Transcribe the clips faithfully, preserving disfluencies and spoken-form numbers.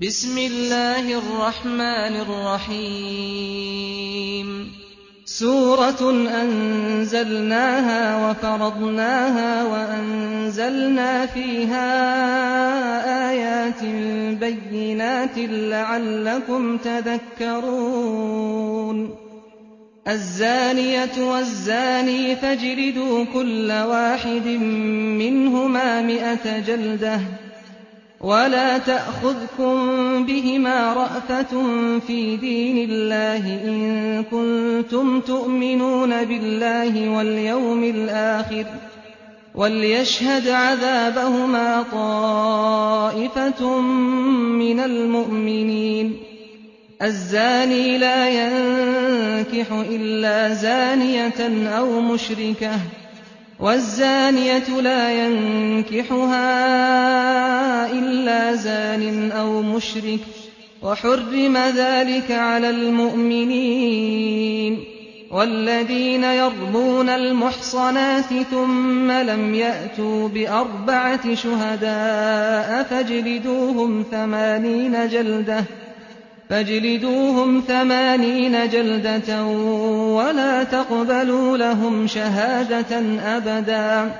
بسم الله الرحمن الرحيم سورة أنزلناها وفرضناها وأنزلنا فيها آيات بينات لعلكم تذكرون الزانية والزاني فاجلدوا كل واحد منهما مئة جلدة ولا تأخذكم بهما رأفة في دين الله إن كنتم تؤمنون بالله واليوم الآخر وليشهد عذابهما طائفة من المؤمنين الزاني لا ينكح إلا زانية أو مشركة والزانية لا ينكحها إلا زان أو مشرك وحرم ذلك على المؤمنين والذين يرمون المحصنات ثم لم يأتوا بأربعة شهداء فاجلدوهم ثمانين جلدة فاجلدوهم ثمانين جلدة ولا تقبلوا لهم شهادة أبدا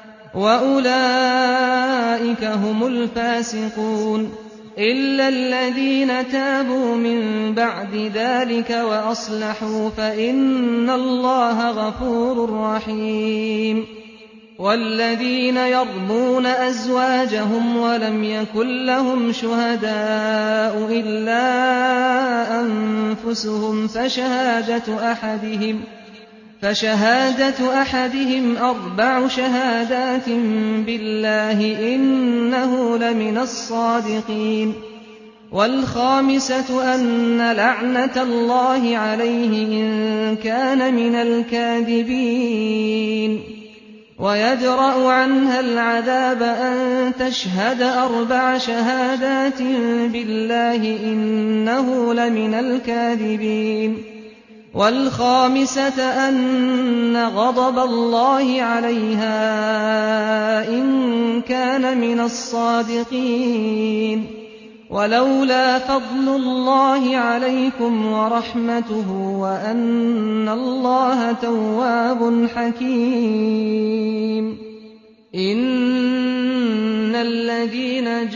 وأولئك هم الفاسقون إلا الذين تابوا من بعد ذلك وأصلحوا فإن الله غفور رحيم والذين يرمون أزواجهم ولم يكن لهم شهداء إلا أنفسهم فشهادة أحدهم فشهادة أحدهم أربع شهادات بالله إنه لمن الصادقين والخامسة أن لعنة الله عليه إن كان من الكاذبين ويدرأ عنها العذاب أن تشهد أربع شهادات بالله إنه لمن الكاذبين والخامسة أن غضب الله عليها إن كان من الصادقين ولولا فضل الله عليكم ورحمته وأن الله تواب حكيم إن الذين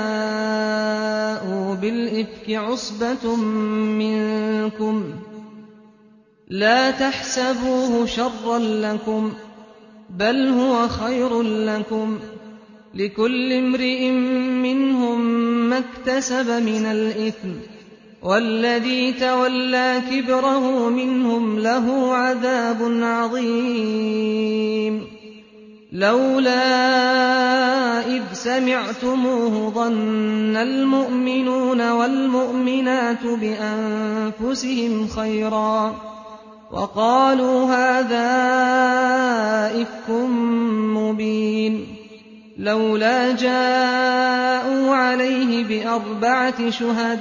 جاءوا بالإفك عصبة منكم لا تحسبوه شرا لكم بل هو خير لكم لكل امرئ منهم ما اكتسب من الإثم والذي تولى كبره منهم له عذاب عظيم لولا إذ سمعتموه ظن المؤمنون والمؤمنات بأنفسهم خيرا وقالوا هذا إفك مبين لولا جاءوا عليه بأربعة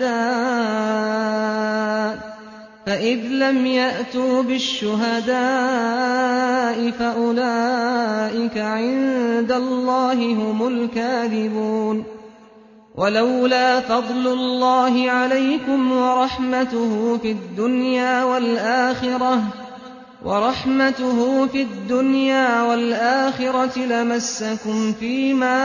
شهداء فإذ لم يأتوا بالشهداء فأولئك عند الله هم الكاذبون ولولا فضل الله عليكم ورحمته في الدنيا والآخرة ورحمته في الدنيا والآخرة لمسكم فيما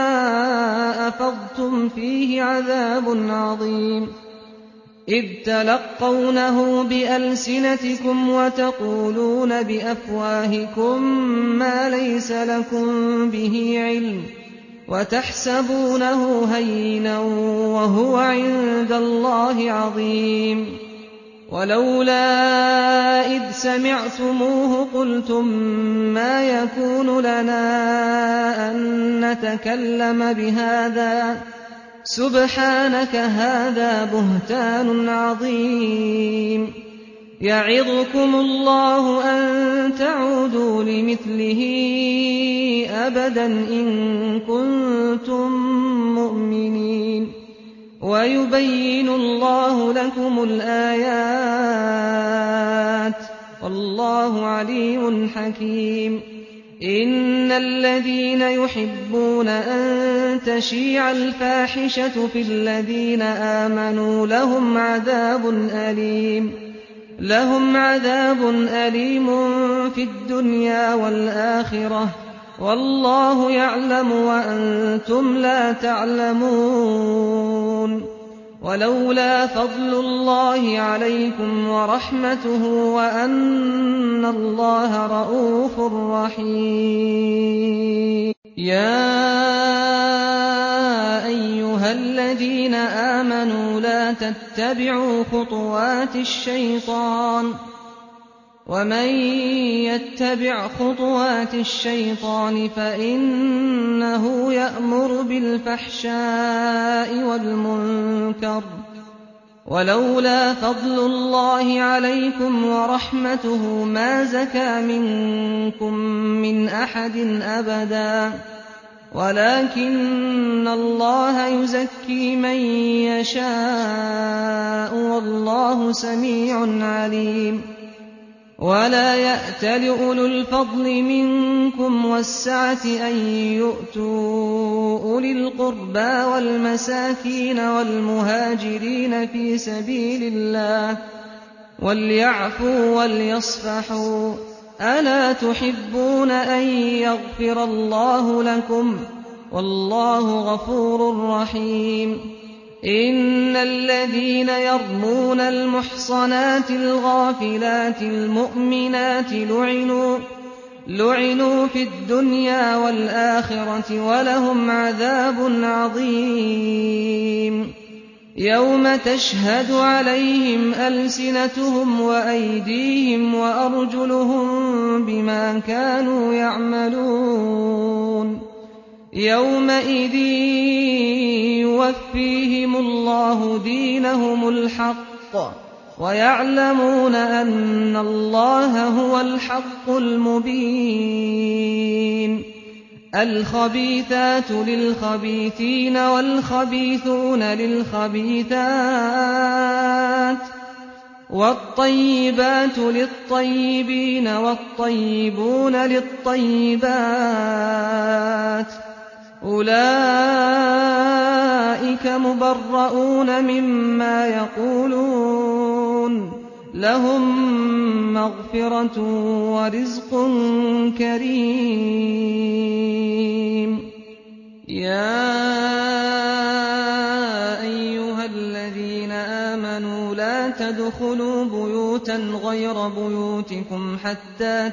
أفضتم فيه عذاب عظيم إذ تلقونه بألسنتكم وتقولون بأفواهكم ما ليس لكم به علم وتحسبونه هينا وهو عند الله عظيم ولولا إذ سمعتموه قلتم ما يكون لنا أن نتكلم بهذا سبحانك هذا بهتان عظيم يعظكم الله أن تعودوا لمثله أبدا إن كنتم مؤمنين ويبين الله لكم الآيات والله عليم حكيم إِنَّ الَّذِينَ يُحِبُّونَ أَن تَشِيعَ الْفَاحِشَةُ فِي الَّذِينَ آمَنُوا لَهُمْ عَذَابٌ أَلِيمٌ لَهُمْ عَذَابٌ أَلِيمٌ فِي الدُّنْيَا وَالْآخِرَةِ ۚ وَاللَّهُ يَعْلَمُ وَأَنتُمْ لَا تَعْلَمُونَ وَلَوْلَا فَضْلُ اللَّهِ عَلَيْكُمْ وَرَحْمَتُهُ وَأَنَّ اللَّهَ رَءُوفٌ رَّحِيمٌ يَا أَيُّهَا الَّذِينَ آمَنُوا لَا تَتَّبِعُوا خُطُوَاتِ الشَّيْطَانِ ۚ وَمَن يَتَّبِعْ خُطُوَاتِ الشَّيْطَانِ فَإِنَّهُ يَأْمُرُ بِالْفَحْشَاءِ وَالْمُنكَرِ ۚ وَلَوْلَا فَضْلُ اللَّهِ عَلَيْكُمْ وَرَحْمَتُهُ مَا زَكَىٰ مِنكُم مِّنْ أَحَدٍ أَبَدًا ۚ وَلَٰكِنَّ اللَّهَ يُزَكِّي مَن يَشَاءُ ۗ وَاللَّهُ سَمِيعٌ عَلِيمٌ وَلَا يَأْتَلِ أُولُو الْفَضْلِ مِنكُمْ وَالسَّعَةِ أَن يُؤْتُوا أُولِي الْقُرْبَىٰ وَالْمَسَاكِينَ وَالْمُهَاجِرِينَ فِي سَبِيلِ اللَّهِ وَلْيَعْفُوا وَلْيَصْفَحُوا ۗ أَلَا تُحِبُّونَ أَن يَغْفِرَ اللَّهُ لَكُمْ ۗ وَاللَّهُ غَفُورٌ رَّحِيمٌ إِنَّ الَّذِينَ يَرْمُونَ الْمُحْصَنَاتِ الْغَافِلَاتِ الْمُؤْمِنَاتِ لُعِنُوا فِي الدُّنْيَا وَالْآخِرَةِ وَلَهُمْ عَذَابٌ عَظِيمٌ يَوْمَ تَشْهَدُ عَلَيْهِمْ أَلْسِنَتُهُمْ وَأَيْدِيهِمْ وَأَرْجُلُهُم بِمَا كَانُوا يَعْمَلُونَ يَوْمَئِذٍ يُوَفِّيهِمُ اللَّهُ دِينَهُمُ الْحَقَّ وَيَعْلَمُونَ أَنَّ اللَّهَ هُوَ الْحَقُّ الْمُبِينُ الْخَبِيثَاتُ لِلْخَبِيثِينَ وَالْخَبِيثُونَ لِلْخَبِيثَاتِ وَالطَّيِّبَاتُ لِلطَّيِّبِينَ وَالطَّيِّبُونَ لِلطَّيِّبَاتِ ۚ أُولَٰئِكَ مُبَرَّءُونَ مِمَّا يَقُولُونَ ۖ لَهُم مَّغْفِرَةٌ وَرِزْقٌ كَرِيمٌ يَا أَيُّهَا الَّذِينَ آمَنُوا لَا تَدْخُلُوا بُيُوتًا غَيْرَ بُيُوتِكُمْ حَتَّىٰ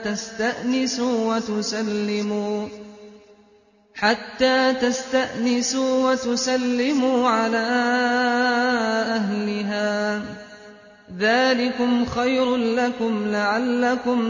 تَسْتَأْنِسُوا وَتُسَلِّمُوا عَلَىٰ أَهْلِهَا ۚ ذَٰلِكُمْ خَيْرٌ لَّكُمْ لَعَلَّكُمْ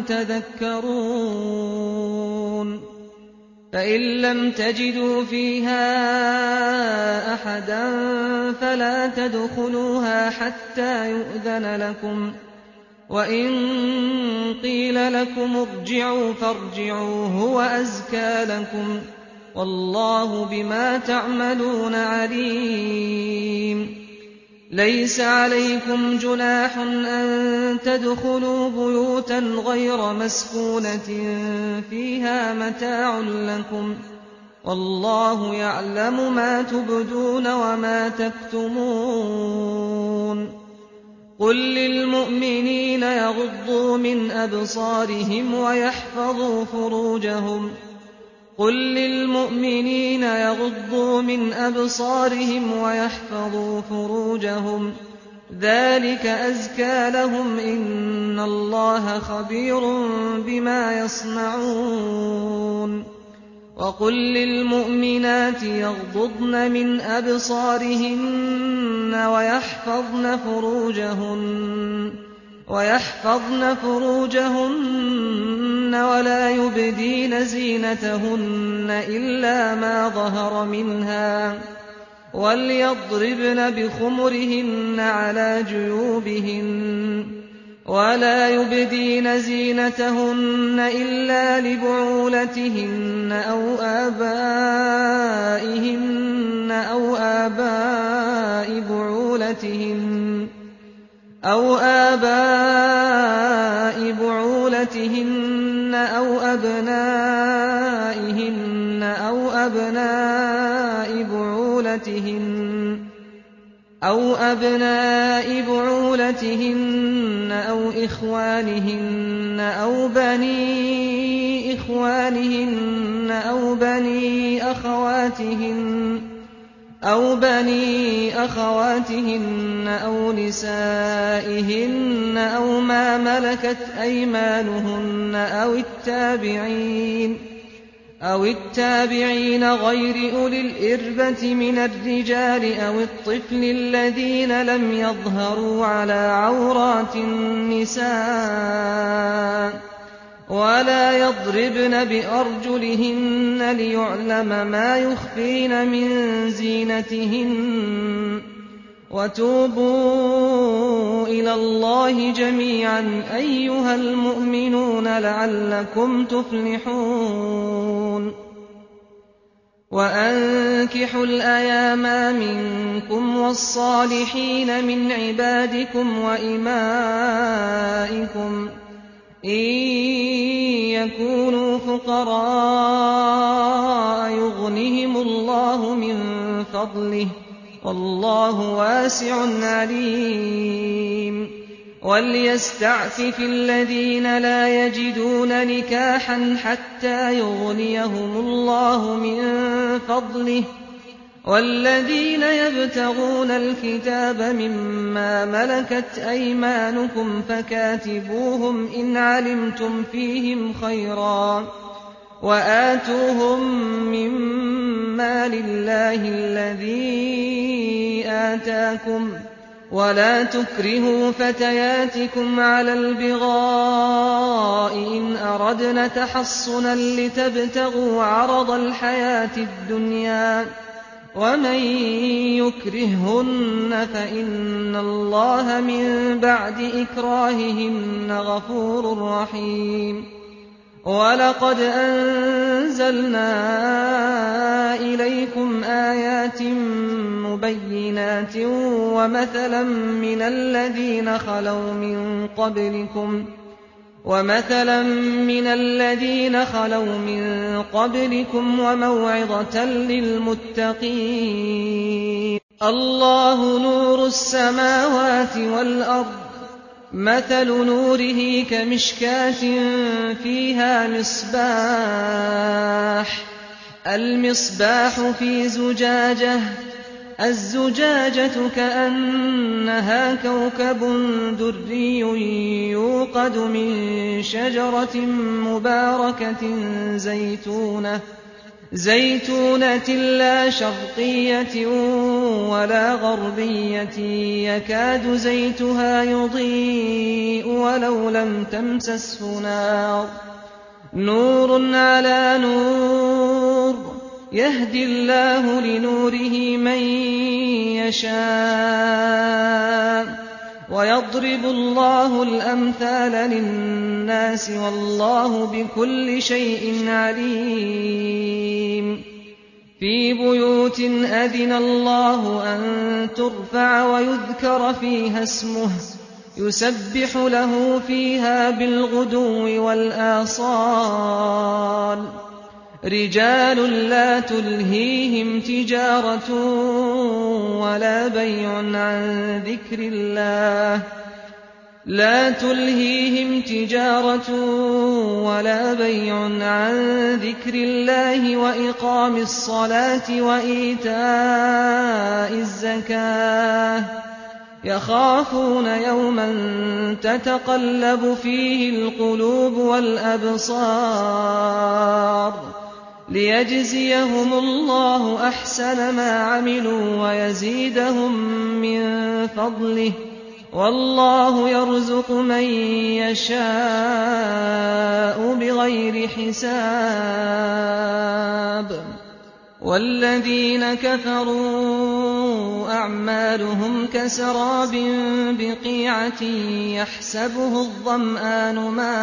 تَذَكَّرُونَ فَإِن لَّمْ تَجِدُوا فِيهَا أَحَدًا فَلَا تَدْخُلُوهَا حَتَّىٰ يُؤْذَنَ لَكُمْ ۖ وَإِن قِيلَ لَكُمُ ارْجِعُوا فَارْجِعُوا هُوَ أَزْكَىٰ لَكُمْ ۚ وَاللَّهُ بِمَا تَعْمَلُونَ عَلِيمٌ لَيْسَ عَلَيْكُمْ جُنَاحٌ أَن تَدْخُلُوا بُيُوتًا غَيْرَ مَسْكُونَةٍ فِيهَا مَتَاعٌ لَّكُمْ ۚ وَاللَّهُ يَعْلَمُ مَا تُبْدُونَ وَمَا تَكْتُمُونَ قُل لِّلْمُؤْمِنِينَ يَغُضُّوا مِنْ أَبْصَارِهِمْ وَيَحْفَظُوا فُرُوجَهُمْ قُل لِّلْمُؤْمِنِينَ يَغُضُّوا مِنْ أَبْصَارِهِمْ وَيَحْفَظُوا فُرُوجَهُمْ ۚ ذَٰلِكَ أَزْكَىٰ لَهُمْ ۗ إِنَّ اللَّهَ خَبِيرٌ بِمَا يَصْنَعُونَ وَقُل لِّلْمُؤْمِنَاتِ يَغْضُضْنَ مِنْ أَبْصَارِهِنَّ وَيَحْفَظْنَ فُرُوجَهُنَّ وَلَا يُبْدِينَ زِينَتَهُنَّ إِلَّا مَا ظَهَرَ مِنْهَا ۖ وَلْيَضْرِبْنَ بِخُمُرِهِنَّ عَلَىٰ جُيُوبِهِنَّ ۖ وَلَا يُبْدِينَ زِينَتَهُنَّ إِلَّا لِبُعُولَتِهِنَّ أَوْ آبَائِهِنَّ أَوْ آبَاءِ بُعُولَتِهِنَّ أَوْ أَبْنَائِهِنَّ أَوْ أَبْنَاءِ بُعُولَتِهِنَّ أَوْ إِخْوَانِهِنَّ أَوْ بَنِي إِخْوَانِهِنَّ أَوْ بَنِي أَخَوَاتِهِنَّ أَوْ بَنِي أَخَوَاتِهِنَّ أَوْ نِسَائِهِنَّ أَوْ مَا مَلَكَتْ أَيْمَانُهُنَّ أَوِ التَّابِعِينَ أَوِ التَّابِعِينَ غَيْرِ أُولِي الْإِرْبَةِ مِنَ الرِّجَالِ أَوِ الطِّفْلِ الَّذِينَ لَمْ يَظْهَرُوا عَلَىٰ عَوْرَاتِ النِّسَاءِ ۖ وَلَا يَضْرِبْنَ بِأَرْجُلِهِنَّ لِيُعْلَمَ مَا يُخْفِينَ مِن زِينَتِهِنَّ ۚ وَتُوبُوا إِلَى اللَّهِ جَمِيعًا أَيُّهَا الْمُؤْمِنُونَ لَعَلَّكُمْ تُفْلِحُونَ وَأَنكِحُوا الْأَيَامَىٰ مِنكُمْ وَالصَّالِحِينَ مِنْ عِبَادِكُمْ وَإِمَائِكُمْ إِن يَكُونُوا فُقَرَاءَ يُغْنِهِمُ اللَّهُ مِن فَضْلِهِ ۗ وَاللَّهُ وَاسِعٌ عَلِيمٌ. وَلْيَسْتَعْفِفِ الَّذِينَ لَا يَجِدُونَ نِكَاحًا حَتَّىٰ يُغْنِيَهُمُ اللَّهُ مِن فَضْلِهِ ۗ وَالَّذِينَ يَبْتَغُونَ الْكِتَابَ مِمَّا مَلَكَتْ أَيْمَانُكُمْ فَكَاتِبُوهُمْ إِنْ عَلِمْتُمْ فِيهِمْ خَيْرًا ۖ وَآتُوهُم مِّن مَّالِ اللَّهِ الَّذِي آتَاكُمْ ۚ وَلَا تُكْرِهُوا فَتَيَاتِكُمْ عَلَى الْبِغَاءِ إِنْ أَرَدْنَ تَحَصُّنًا لِّتَبْتَغُوا عَرَضَ الْحَيَاةِ الدُّنْيَا ۚ وَمَن يُكْرِههُّنَّ فَإِنَّ اللَّهَ مِن بَعْدِ إِكْرَاهِهِنَّ غَفُورٌ رَّحِيمٌ. وَلَقَدْ أَنزَلْنَا إِلَيْكُمْ آيَاتٍ مُّبَيِّنَاتٍ وَمَثَلًا مِّنَ الَّذِينَ خَلَوْا مِن قَبْلِكُمْ وَمَوْعِظَةً لِّلْمُتَّقِينَ. اللَّهُ نُورُ السَّمَاوَاتِ وَالْأَرْضِ ۚ مَثَلُ نُورِهِ كَمِشْكَاةٍ فِيهَا مِصْبَاحٌ ۖ الْمِصْبَاحُ فِي زُجَاجَةٍ ۖ الزُّجَاجَةُ كَأَنَّهَا كَوْكَبٌ دُرِّيٌّ يُوقَدُ مِن شَجَرَةٍ مُّبَارَكَةٍ زَيْتُونَةٍ لَّا شَرْقِيَّةٍ وَلَا غَرْبِيَّةٍ يَكَادُ زَيْتُهَا يُضِيءُ وَلَوْ لَمْ تَمْسَسْهُ نَارٌ ۚ نُّورٌ عَلَىٰ نُورٍ ۗ يَهْدِي اللَّهُ لِنُورِهِ مَن يَشَاءُ ۚ وَيَضْرِبُ اللَّهُ الْأَمْثَالَ لِلنَّاسِ ۗ وَاللَّهُ بِكُلِّ شَيْءٍ عَلِيمٌ. فِي بُيُوتٍ أَذِنَ اللَّهُ أَن تُرْفَعَ وَيُذْكَرَ فِيهَا اسْمُهُ يُسَبِّحُ لَهُ فِيهَا بِالْغُدُوِّ وَالْآصَالِ ۚ رِجَالٌ لَّا تُلْهِيهِمْ تِجَارَةٌ وَلَا بَيْعٌ عَن ذِكْرِ اللَّهِ لَا تُلْهِيهِمْ تِجَارَةٌ وَلَا بَيْعٌ عَن ذِكْرِ اللَّهِ وَإِقَامِ الصَّلَاةِ وَإِيتَاءِ الزَّكَاةِ ۖ يَخَافُونَ يَوْمًا تَتَقَلَّبُ فِيهِ الْقُلُوبُ وَالْأَبْصَارُ ۖ لِيَجْزِيَهُمُ اللَّهُ أَحْسَنَ مَا عَمِلُوا وَيَزِيدَهُم مِّن فَضْلِهِ ۗ وَاللَّهُ يَرْزُقُ مَن يَشَاءُ بِغَيْرِ حِسَابٍ. وَالَّذِينَ كَفَرُوا أَعْمَالُهُمْ كَسَرَابٍ بِقِيعَةٍ يَحْسَبُهُ الظَّمْآنُ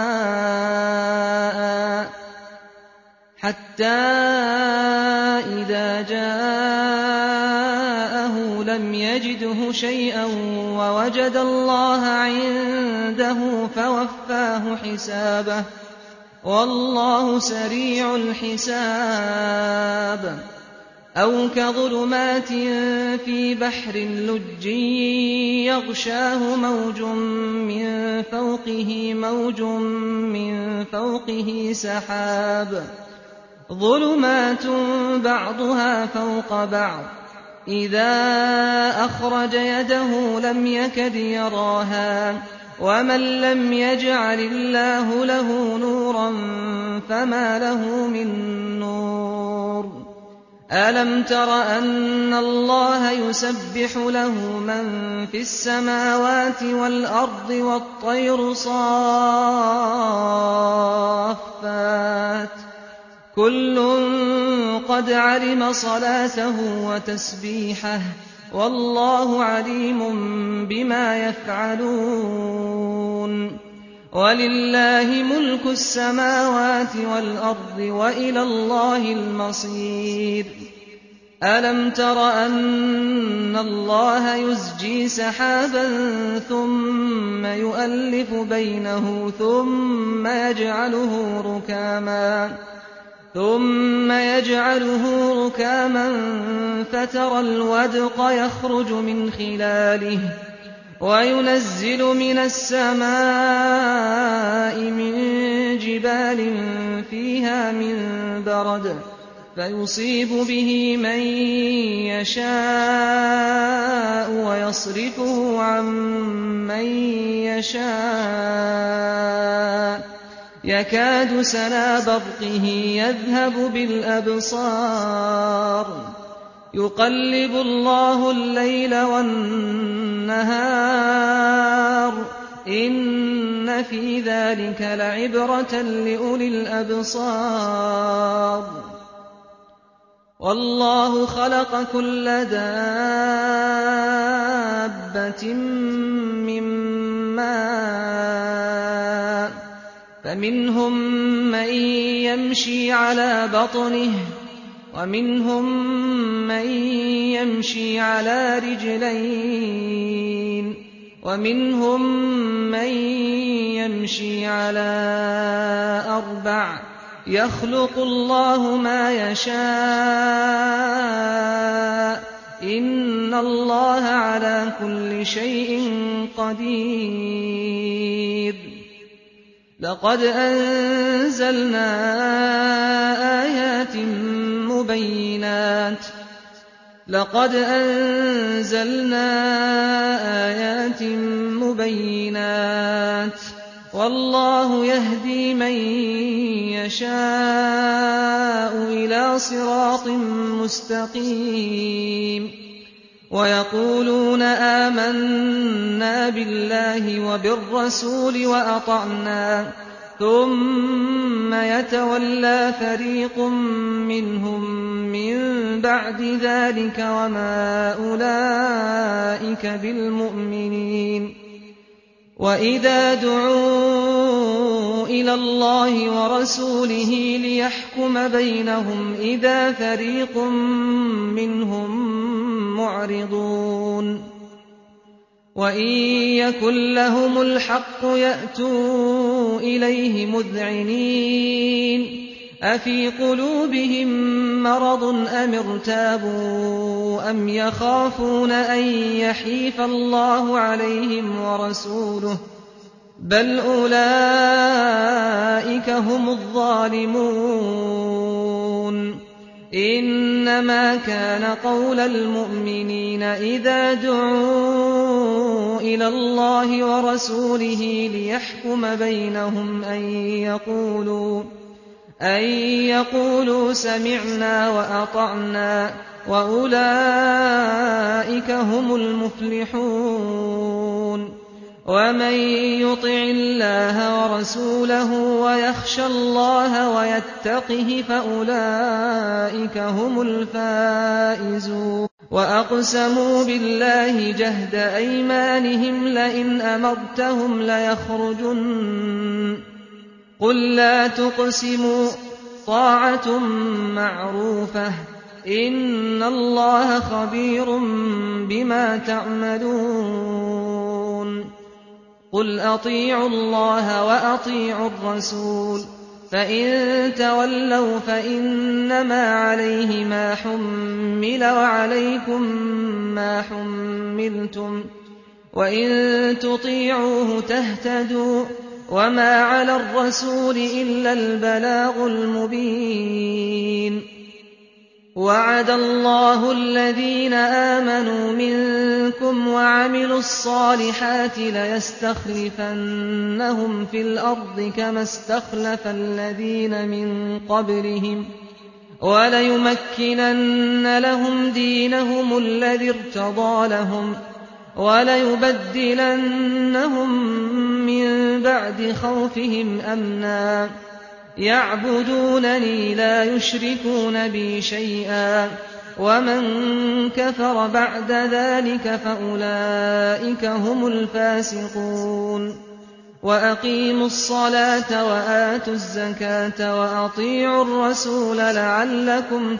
مَاءً حَتَّىٰ إِذَا جَاءَهُ لَمْ يَجِدْهُ شَيْئًا وَوَجَدَ اللَّهَ عِندَهُ فَوَفَّاهُ حِسَابَهُ ۗ وَاللَّهُ سَرِيعُ الْحِسَابِ. أَوْ كَظُلُمَاتٍ فِي بَحْرٍ لُّجِّيٍّ يَغْشَاهُ مَوْجٌ مِّن فَوْقِهِ مَوْجٌ مِّن فَوْقِهِ سَحَابٌ ظُلُمَاتٌ بَعْضُهَا فَوْقَ بَعْضٍ إِذَا أَخْرَجَ يَدَهُ لَمْ يَكَدْ يَرَاهَا ۗ وَمَن لَّمْ يَجْعَلِ اللَّهُ لَهُ نُورًا فَمَا لَهُ مِن نُّورٍ أَلَمْ تَرَ أَنَّ اللَّهَ يُسَبِّحُ لَهُ مَن فِي السَّمَاوَاتِ وَالْأَرْضِ وَالطَّيْرُ صَافَّاتٍ ۖ كُلٌّ قَدْ عَلِمَ صَلَاتَهُ وَتَسْبِيحَهُ ۗ وَاللَّهُ عَلِيمٌ بِمَا يَفْعَلُونَ وَلِلَّهِ مُلْكُ السَّمَاوَاتِ وَالْأَرْضِ وَإِلَى اللَّهِ الْمَصِيرُ أَلَمْ تَرَ أَنَّ اللَّهَ يُزْجِي سَحَابًا ثُمَّ يُؤَلِّفُ بَيْنَهُ ثُمَّ يَجْعَلُهُ رُكَامًا ثُمَّ يَجْعَلُهُ رُكَامًا فَتَرَى الْوَدْقَ يَخْرُجُ مِنْ خِلَالِهِ وَيُنَزِّلُ مِنَ السَّمَاءِ مِن جِبَالٍ فِيهَا مِن بَرَدٍ فَيُصِيبُ بِهِ مَن يَشَاءُ وَيَصْرِفُهُ عَن مَّن يَشَاءُ يَكَادُ سَنَا بَرْقِهِ يَذْهَبُ بِالْأَبْصَارِ يُقَلِّبُ اللَّهُ اللَّيْلَ وَالنَّهَارَ ۚ إِنَّ فِي ذَٰلِكَ لَعِبْرَةً لِّأُولِي الْأَبْصَارِ وَاللَّهُ خَلَقَ كُلَّ دَابَّةٍ مِّن مَّاءٍ ۖ فَمِنْهُم مَّن يَمْشِي عَلَىٰ بَطْنِهِ وَمِنْهُم مَّن يَمْشِي عَلَىٰ رِجْلَيْنِ وَمِنْهُم مَّن يَمْشِي عَلَىٰ أَرْبَعٍ ۚ يَخْلُقُ اللَّهُ مَا يَشَاءُ ۚ إِنَّ اللَّهَ عَلَىٰ كُلِّ شَيْءٍ قَدِيرٌ لَقَدْ أَنزَلْنَا آيَاتٍ مُبَيِّنَاتٍ لَقَدْ أَنزَلْنَا آيَاتٍ مُبَيِّنَاتٍ وَاللَّهُ يَهْدِي مَن يَشَاءُ إِلَىٰ صِرَاطٍ مُّسْتَقِيمٍ وَيَقُولُونَ آمَنَّا بِاللَّهِ وَبِالرَّسُولِ وَأَطَعْنَا ثُمَّ يَتَوَلَّىٰ فَرِيقٌ مِّنْهُم مِّن بَعْدِ ذَٰلِكَ وَمَا أُولَٰئِكَ بِالْمُؤْمِنِينَ وَإِذَا دُعُوا إِلَى اللَّهِ وَرَسُولِهِ لِيَحْكُمَ بَيْنَهُمْ إِذَا فَرِيقٌ مِّنْهُم مُّعْرِضُونَ وَإِن يَكُن لَّهُمُ الْحَقُّ يَأْتُوا إِلَيْهِ مُذْعِنِينَ أَفِي قُلُوبِهِم مَّرَضٌ أَمِ ارْتَابُوا أَمْ يَخَافُونَ أَن يَحِيفَ اللَّهُ عَلَيْهِمْ وَرَسُولُهُ ۚ بَلْ أُولَٰئِكَ هُمُ الظَّالِمُونَ إِنَّمَا كَانَ قَوْلَ الْمُؤْمِنِينَ إِذَا دُعُوا إِلَى اللَّهِ وَرَسُولِهِ لِيَحْكُمَ بَيْنَهُمْ أَن يَقُولُوا أَن يَقُولُوا سَمِعْنَا وَأَطَعْنَا ۚ وَأُولَٰئِكَ هُمُ الْمُفْلِحُونَ وَمَن يُطِعِ اللَّهَ وَرَسُولَهُ وَيَخْشَ اللَّهَ وَيَتَّقْهِ فَأُولَٰئِكَ هُمُ الْفَائِزُونَ وَأَقْسَمُوا بِاللَّهِ جَهْدَ أَيْمَانِهِمْ لَئِنْ أَمَرْتَهُمْ لَيَخْرُجُنَّ ۖ قُل لَّا تُقْسِمُوا ۖ طَاعَةٌ مَّعْرُوفَةٌ ۚ إِنَّ اللَّهَ خَبِيرٌ بِمَا تَعْمَلُونَ قُلْ أَطِيعُوا اللَّهَ وَأَطِيعُوا الرَّسُولَ ۖ فإن تولوا فإنما عليه ما حمل وعليكم ما حملتم وإن تطيعوه تهتدوا وما على الرسول إلا البلاغ المبين وعد الله الذين آمنوا منكم وعملوا الصالحات ليستخلفنهم في الأرض كما استخلف الذين من قبلهم وليمكنن لهم دينهم الذي ارتضى لهم وليبدلنهم من بعد خوفهم أمنا يعبدونني لا يشركون بي شيئا ومن كفر بعد ذلك فأولئك هم الفاسقون وأقيموا الصلاة وآتوا الزكاة وأطيعوا الرسول لعلكم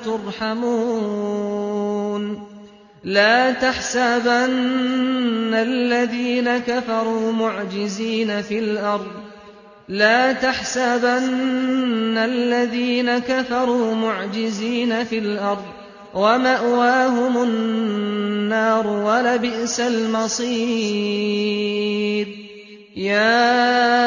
ترحمون لا تحسبن الذين كفروا معجزين في الأرض لا تحسبن الذين كفروا معجزين في الأرض ومأواهم النار ولبئس المصير يا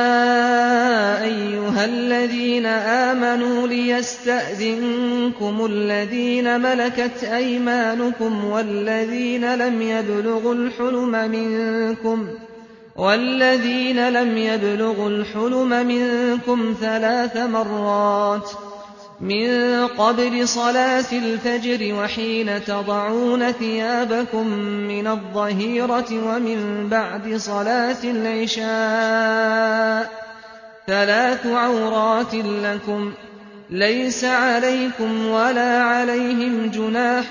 أيها الذين آمنوا ليستأذنكم الذين ملكت أيمانكم والذين لم يبلغوا الحلم منكم والذين لم يبلغوا الحلم منكم ثلاث مرات من قبل صلاة الفجر وحين تضعون ثيابكم من الظهيرة ومن بعد صلاة العشاء ثلاث عورات لكم ليس عليكم ولا عليهم جناح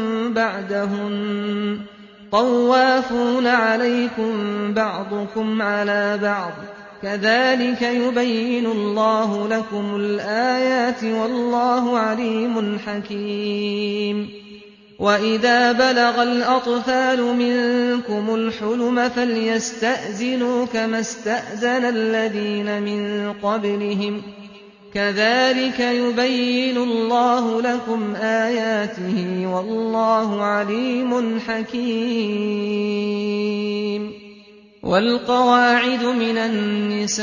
بعدهن طوافون عليكم بعضكم على بعض كذلك يبين الله لكم الآيات والله عليم حكيم وإذا بلغ الأطفال منكم الحلم فليستأذنوا كما استأذن الذين من قبلهم كذلك يبين الله لكم آياته والله عليم حكيم والقواعد من النساء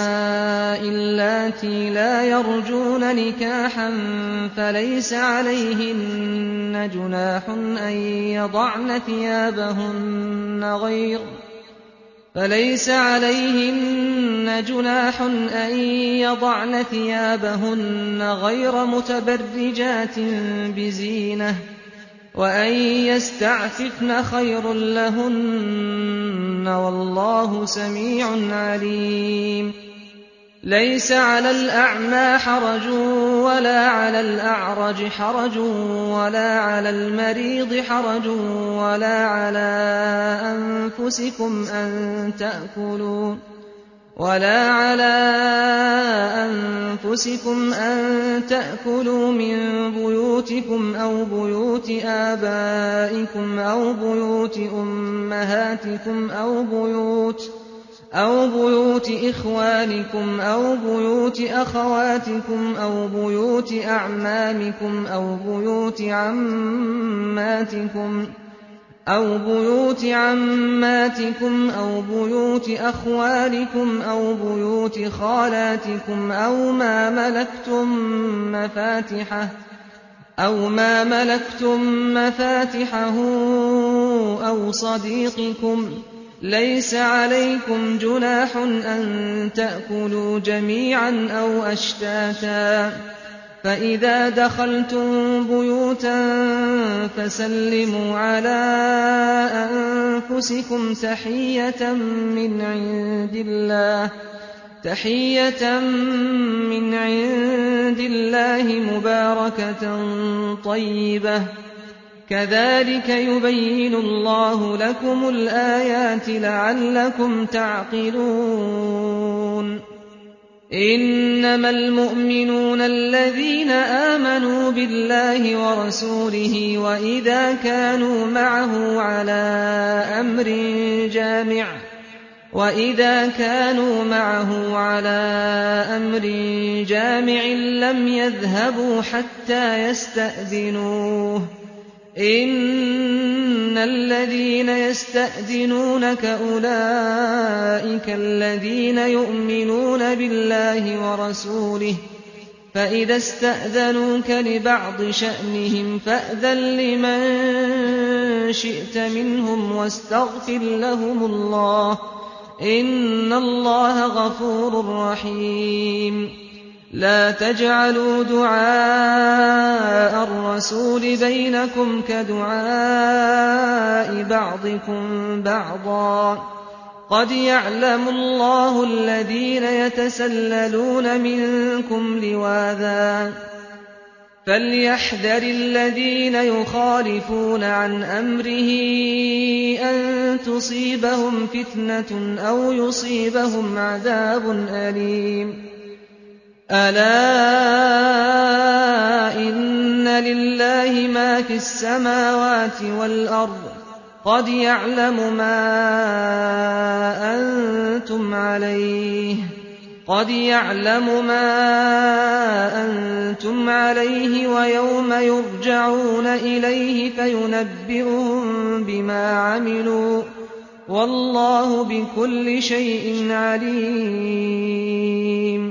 اللاتي لا يرجون نكاحا فليس عليهن جناح أن يضعن ثيابهن غير فليس عليهن جناح أن يضعن ثيابهن غير متبرجات بزينة وأن يستعففن خير لهن والله سميع عليم ليس على الأعمى حرج ولا على الأعرج حرج ولا على المريض حرج ولا على أنفسكم أن تأكلوا ولا على أنفسكم أن تأكلوا من بيوتكم أو بيوت آبائكم أو بيوت أمهاتكم أو بيوت أو بيوت إخوانكم أو بيوت أخواتكم أو بيوت أعمامكم أو بيوت عماتكم أو بيوت عماتكم أو بيوت أخوالكم أو بيوت خالاتكم أو ما ملكتم مفاتحه أو ما ملكتم مفاتحه أو صديقكم ليس عليكم جناح أن تأكلوا جميعا أو أشتاتا فإذا دخلتم بيوتا فسلموا على أنفسكم تحية من عند الله تحية من عند الله مباركة طيبة كذلك يبين الله لكم الآيات لعلكم تعقلون إنما المؤمنون الذين آمنوا بالله ورسوله وإذا كانوا معه على أمر جامع وَإِذَا كَانُوا مَعَهُ عَلَىٰ أَمْرٍ جَامِعٍ لَّمْ يَذْهَبُوا حَتَّىٰ يَسْتَأْذِنُوهُ ۚ إِنَّ الَّذِينَ يَسْتَأْذِنُونَكَ أُولَٰئِكَ الَّذِينَ يُؤْمِنُونَ بِاللَّهِ وَرَسُولِهِ ۚ فَإِذَا اسْتَأْذَنُوكَ لِبَعْضِ شَأْنِهِمْ فَأْذَن لِّمَن شِئْتَ مِنْهُمْ وَاسْتَغْفِرْ لَهُمُ اللَّهَ ۚ إِنَّ اللَّهَ غَفُورٌ رَّحِيمٌ. لَّا تَجْعَلُوا دُعَاءَ الرَّسُولِ بَيْنَكُمْ كَدُعَاءِ بَعْضِكُم بَعْضًا ۚ قَدْ يَعْلَمُ اللَّهُ الَّذِينَ يَتَسَلَّلُونَ مِنكُمْ لِوَاذًا ۚ فَلْيَحْذَرِ الَّذِينَ يُخَالِفُونَ عَنْ أَمْرِهِ أَن تُصِيبَهُمْ فِتْنَةٌ أَوْ يُصِيبَهُمْ عَذَابٌ أَلِيمٌ. أَلَا إِنَّ لِلَّهِ مَا فِي السَّمَاوَاتِ وَالْأَرْضِ ۚ قَدْ يَعْلَمُ مَا أَنتُمْ عَلَيْهِ وَيَوْمَ يُرْجَعُونَ إِلَيْهِ فَيُنَبِّئُهُم بِمَا عَمِلُوا ۗ وَاللَّهُ بِكُلِّ شَيْءٍ عَلِيمٌ.